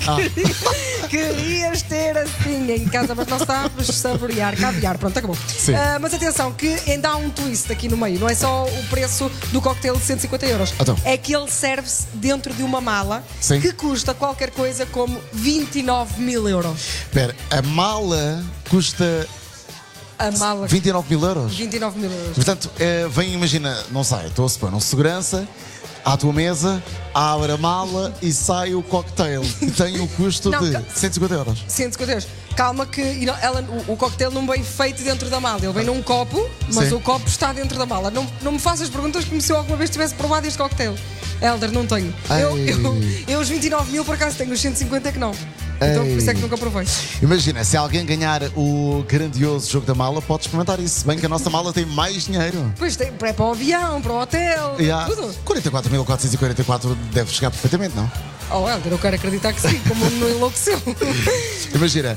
Querias ter assim em casa, mas não sabes saborear caviar. Pronto, acabou. Mas atenção, que ainda há um twist aqui no meio. Não é só o preço do cocktail de 150 euros. Então. É que ele serve-se dentro de uma mala que custa qualquer coisa como 29 mil euros. Espera, a mala custa... A mala 29 mil euros? 29 mil euros. Portanto, vem, imagina, não sei, estou a supor, um segurança à tua mesa, abre a mala e sai o cocktail. E tem o custo de 150 euros. 150 euros. Calma que o cocktail não vem feito dentro da mala. Ele vem num copo, mas o copo está dentro da mala. Não me faças perguntas como se eu alguma vez tivesse provado este cocktail. Helder, não tenho. Eu os 29 mil por acaso tenho, os 150 que não. Então por isso é que nunca provei. Imagina, se alguém ganhar o grandioso jogo da mala, pode experimentar isso. Bem que a nossa mala tem mais dinheiro. Pois tem, é para o avião, para o hotel, tudo. 44.444 deve chegar perfeitamente, não? Oh, Helder, eu quero acreditar que sim, como não enlouqueceu. Imagina,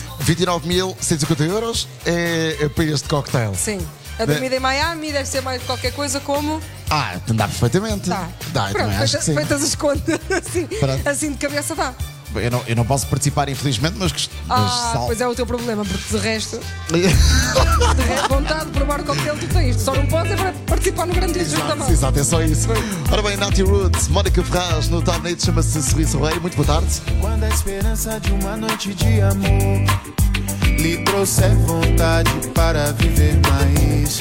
29.150 euros é para este cocktail. Sim. A dormida em Miami deve ser mais qualquer coisa como... dá perfeitamente. Dá, pronto, acho que sim. Feitas as contas, assim de cabeça dá. Eu não posso participar, infelizmente, mas pois é o teu problema, porque de resto vontade de provar o cocktail tu tens. Só não podes é para participar no grande jogo da mão. Exato, é só isso. Ora bem, Nati Roots, Mónica Ferraz no Top Night, chama-se Sorriso Rei. Muito boa tarde. Quando a esperança de uma noite de amor lhe trouxer vontade para viver mais,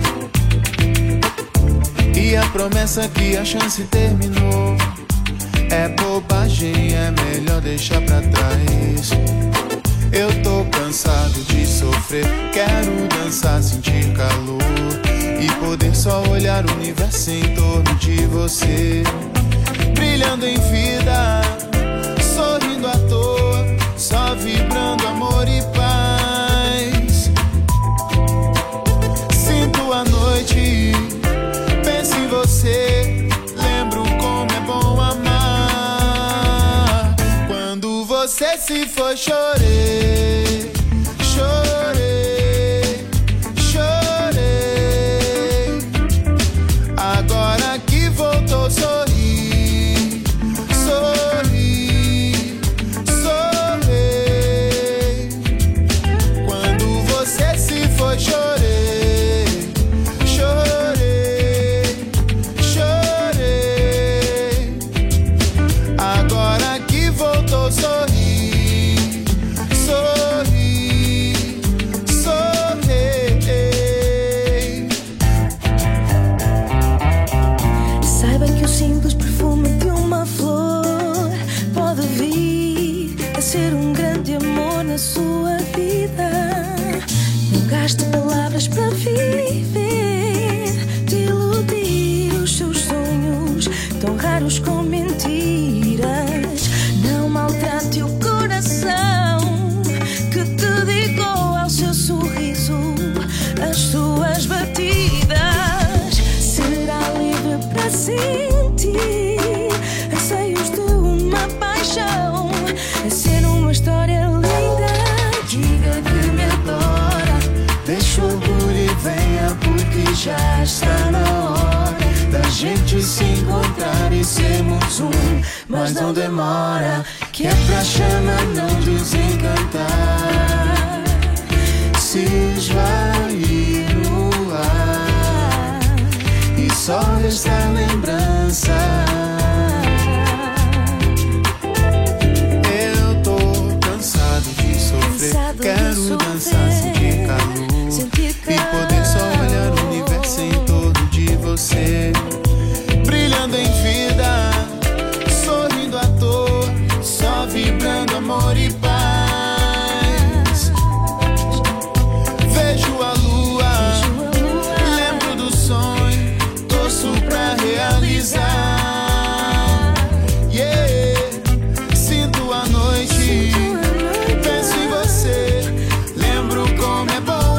e a promessa que a chance terminou, é bobagem, é melhor deixar pra trás. Eu tô cansado de sofrer, quero dançar, sentir calor e poder só olhar o universo em torno de você, brilhando em vida, sorrindo à toa, só vibrando amor e paz. Sinto a noite, penso em você, lembro como é bom amar. Quando você se foi, chorei, chorei, chorei. Agora que voltou, sorri, sorri, sorri. Quando você se foi, chorei, chorei, chorei. Agora que voltou, sorri, sorri, sorri. Saiba que o simples perfume de uma flor pode vir a ser um grande amor na sua vida. Não gaste palavras para viver, de iludir os seus sonhos tão raros com mentiras. Não maltrate o coração que te dedicou ao seu sorriso, as suas batidas. Será livre para sentir anseios de uma paixão, a ser uma história linda. Diga que me adora, deixa o orgulho e venha, porque já está na hora da gente se encontrar e sermos um. Mas não demora, que é pra chama não desencantar. se esvair no ar e só resta a lembrança. Eu tô cansado de sofrer, quero dançar, sentir calor e poder só olhar o universo em torno de você, brilhando em vida, sorrindo à toa, só vibrando amor e paz. Vejo a lua, lembro do sonho, torço pra realizar. Yeah. Sinto a noite, penso em você, lembro como é bom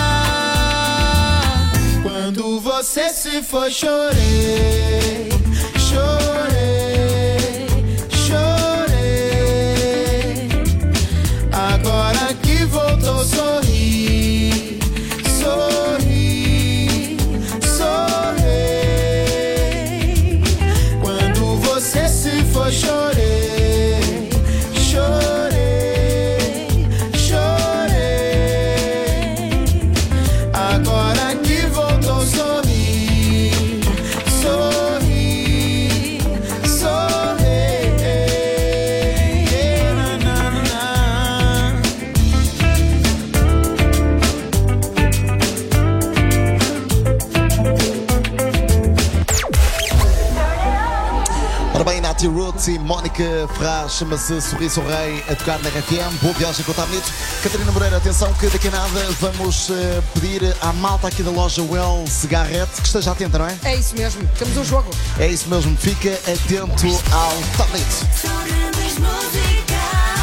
amar. Quando você se foi, chorei, chorei, chorei. Agora que voltou, sorri, sorri, sorri. Quando você se foi, chorei, chorei, chorei. Agora que voltou, sorri, sorri, sorri. Na, na, na. Ora bem, Nati Roots e Mónica Ferraz, chama-se Sorriso Rei, a tocar na RFM. Boa viagem com o Tabnito. Catarina Moreira, atenção que daqui a nada vamos pedir à malta aqui da loja Wells Garrett que esteja atenta, não é? É isso mesmo, temos um jogo. É isso mesmo, fica atento ao Tabnito. São grandes músicas.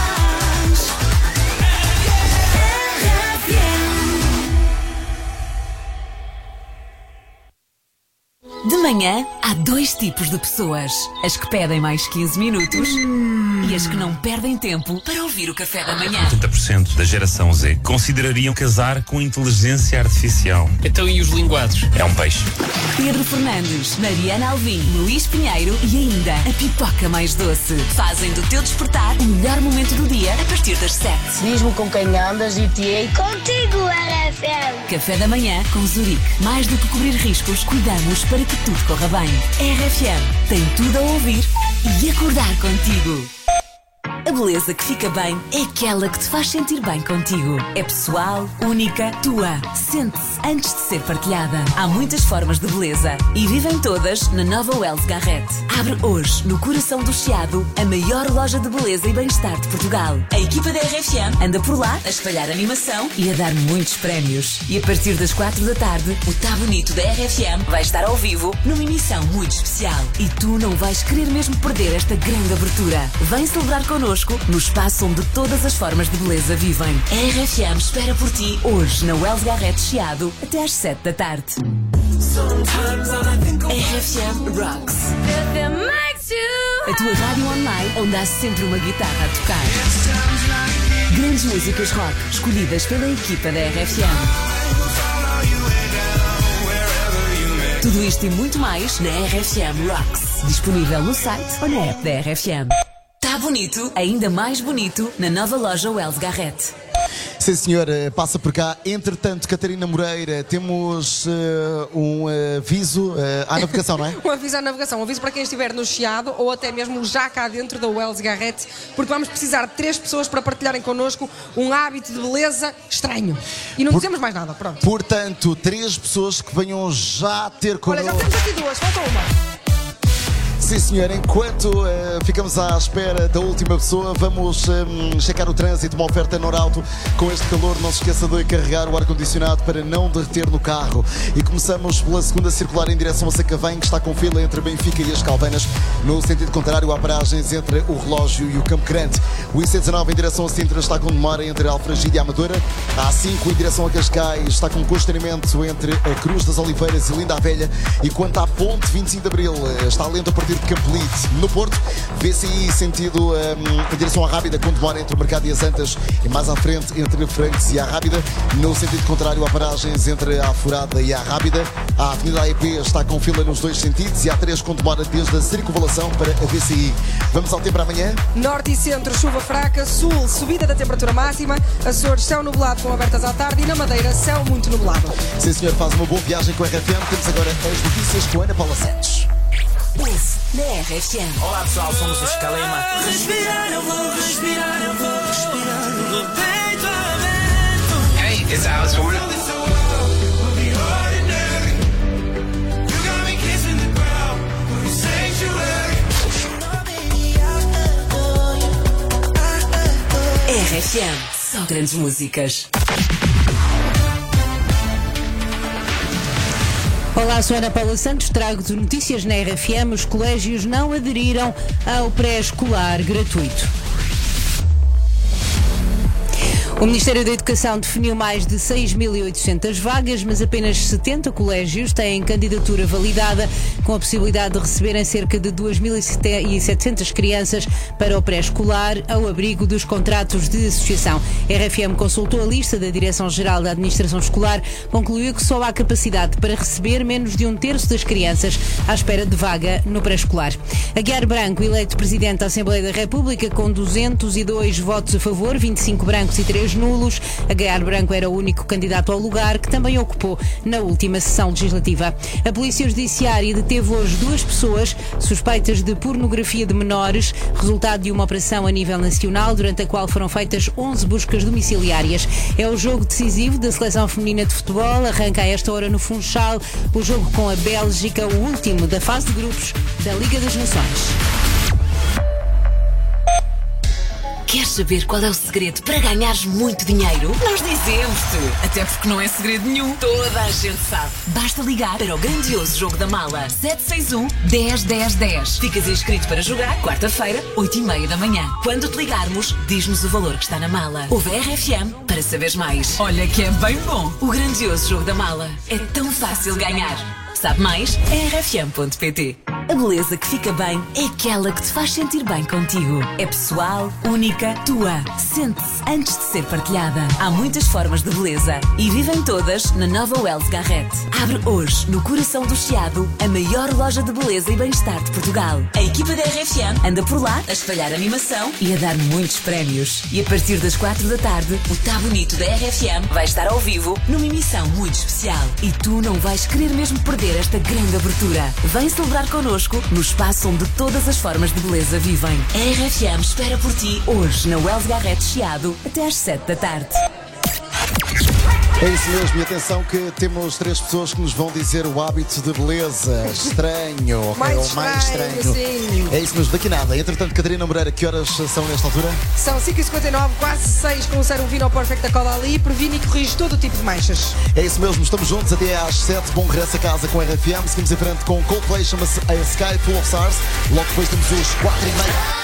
De manhã, há dois tipos de pessoas. As que pedem mais 15 minutos e as que não perdem tempo para ouvir o café da manhã. 80% da geração Z considerariam casar com inteligência artificial. Então e os linguados? É um peixe. Pedro Fernandes, Mariana Alvim, Luís Pinheiro e ainda a pipoca mais doce. Fazem do teu despertar o melhor momento do dia a partir das 7. Diz-me com quem andas e te ei. Contigo, RFM. Café da manhã com Zurique. Mais do que cobrir riscos, cuidamos para que tudo corra bem. RFM tem tudo a ouvir e acordar contigo. A beleza que fica bem é aquela que te faz sentir bem contigo. É pessoal, única, tua. Sente-se antes de ser partilhada. Há muitas formas de beleza e vivem todas na nova Wells Garrett. Abre hoje, no coração do Chiado, a maior loja de beleza e bem-estar de Portugal. A equipa da RFM anda por lá a espalhar animação e a dar muitos prémios. E a partir das 4 da tarde, o Tá Bonito da RFM vai estar ao vivo numa emissão muito especial. E tu não vais querer mesmo perder esta grande abertura. Vem celebrar connosco no espaço onde todas as formas de beleza vivem. A RFM espera por ti hoje na Wells Garrett Chiado até às 7 da tarde. RFM Rocks. A tua rádio online onde há sempre uma guitarra a tocar. Grandes músicas rock escolhidas pela equipa da RFM. Tudo isto e muito mais na RFM Rocks. Disponível no site ou na app da RFM. Tá bonito, ainda mais bonito, na nova loja Wells Garrett. Sim, senhor, passa por cá. Entretanto, Catarina Moreira, temos um aviso à navegação, não é? Um aviso à navegação, um aviso para quem estiver no Chiado ou até mesmo já cá dentro da Wells Garrett, porque vamos precisar de 3 pessoas para partilharem connosco um hábito de beleza estranho. E não dizemos mais nada, pronto. Portanto, 3 pessoas que venham já ter connosco. Olha, já temos aqui 2, falta uma. Sim, senhor, enquanto ficamos à espera da última pessoa, vamos checar o trânsito, uma oferta Norauto. Com este calor, não se esqueça de carregar o ar-condicionado para não derreter no carro. E começamos pela segunda circular em direção a Sacavém, que está com fila entre Benfica e as Calvanas. No sentido contrário, há paragens entre o Relógio e o Campo Grande. O IC19 em direção a Sintra está com demora entre Alfragide e Amadora. A A5 em direção a Cascais está com congestionamento entre a Cruz das Oliveiras e Linda a Velha. E quanto à ponte 25 de Abril, está lento a partir Complete. No Porto, VCI sentido em direção à Rábida, com demora entre o Mercado e as Antas, e mais à frente entre Francos e a Rábida. No sentido contrário, há paragens entre a Furada e a Rábida. A Avenida AEP está com fila nos dois sentidos e há 3 com demora desde a circunvalação para a VCI. Vamos ao tempo para amanhã. Norte e centro, chuva fraca. Sul, subida da temperatura máxima. Açores, céu nublado com abertas à tarde. E na Madeira, céu muito nublado. Sim, senhor, faz uma boa viagem com a RFM. Temos agora as notícias com a Ana Paula Santos. Na RFM. Olá pessoal, somos os Calema. Respirar, eu vou respirar, eu vou respirar. Do peito aberto. Hey, it's Alex Horner. RFM. Só grandes músicas. Olá, sou Ana Paula Santos, trago-te notícias na RFM. Os colégios não aderiram ao pré-escolar gratuito. O Ministério da Educação definiu mais de 6.800 vagas, mas apenas 70 colégios têm candidatura validada, com a possibilidade de receberem cerca de 2.700 crianças para o pré-escolar, ao abrigo dos contratos de associação. A RFM consultou a lista da Direção-Geral da Administração Escolar, concluiu que só há capacidade para receber menos de 1/3 das crianças à espera de vaga no pré-escolar. Aguiar Branco, eleito Presidente da Assembleia da República, com 202 votos a favor, 25 brancos e 3 nulos. Aguiar Branco era o único candidato ao lugar, que também ocupou na última sessão legislativa. A Polícia Judiciária deteve hoje 2 pessoas suspeitas de pornografia de menores, resultado de uma operação a nível nacional, durante a qual foram feitas 11 buscas domiciliárias. É o jogo decisivo da Seleção Feminina de Futebol. Arranca a esta hora no Funchal o jogo com a Bélgica, o último da fase de grupos da Liga das Nações. Queres saber qual é o segredo para ganhares muito dinheiro? Nós dizemos-te! Até porque não é segredo nenhum, toda a gente sabe. Basta ligar para o grandioso jogo da mala 761-10-10-10. Ficas inscrito para jogar quarta-feira, 8h30 da manhã. Quando te ligarmos, diz-nos o valor que está na mala. Ouve a RFM para saberes mais. Olha que é bem bom! O grandioso jogo da mala. É tão fácil ganhar. Sabe mais? É rfm.pt. A beleza que fica bem é aquela que te faz sentir bem contigo. É pessoal, única, tua. Sente-se antes de ser partilhada. Há muitas formas de beleza e vivem todas na nova Wells Garrett. Abre hoje, no coração do Chiado, a maior loja de beleza e bem-estar de Portugal. A equipa da RFM anda por lá a espalhar animação e a dar muitos prémios. E a partir das 4 da tarde, o Tá Bonito da RFM vai estar ao vivo numa emissão muito especial. E tu não vais querer mesmo perder esta grande abertura. Vem celebrar connosco no espaço onde todas as formas de beleza vivem. A RFM espera por ti hoje na Wells Garrett Chiado até às 7 da tarde. É isso mesmo, e atenção que temos 3 pessoas que nos vão dizer o hábito de beleza estranho, ou mais estranho. Sim. É isso mesmo, daqui nada. Entretanto, Catarina Moreira, que horas são nesta altura? São 5h59, quase 6, com o Serum Vino Perfect da Cola ali. Previne e corrige todo o tipo de manchas. É isso mesmo, estamos juntos até às 7. Bom regresso a casa com a RFM. Seguimos em frente com Coldplay, chama-se A Sky Full of Stars. Logo depois temos os 4h30.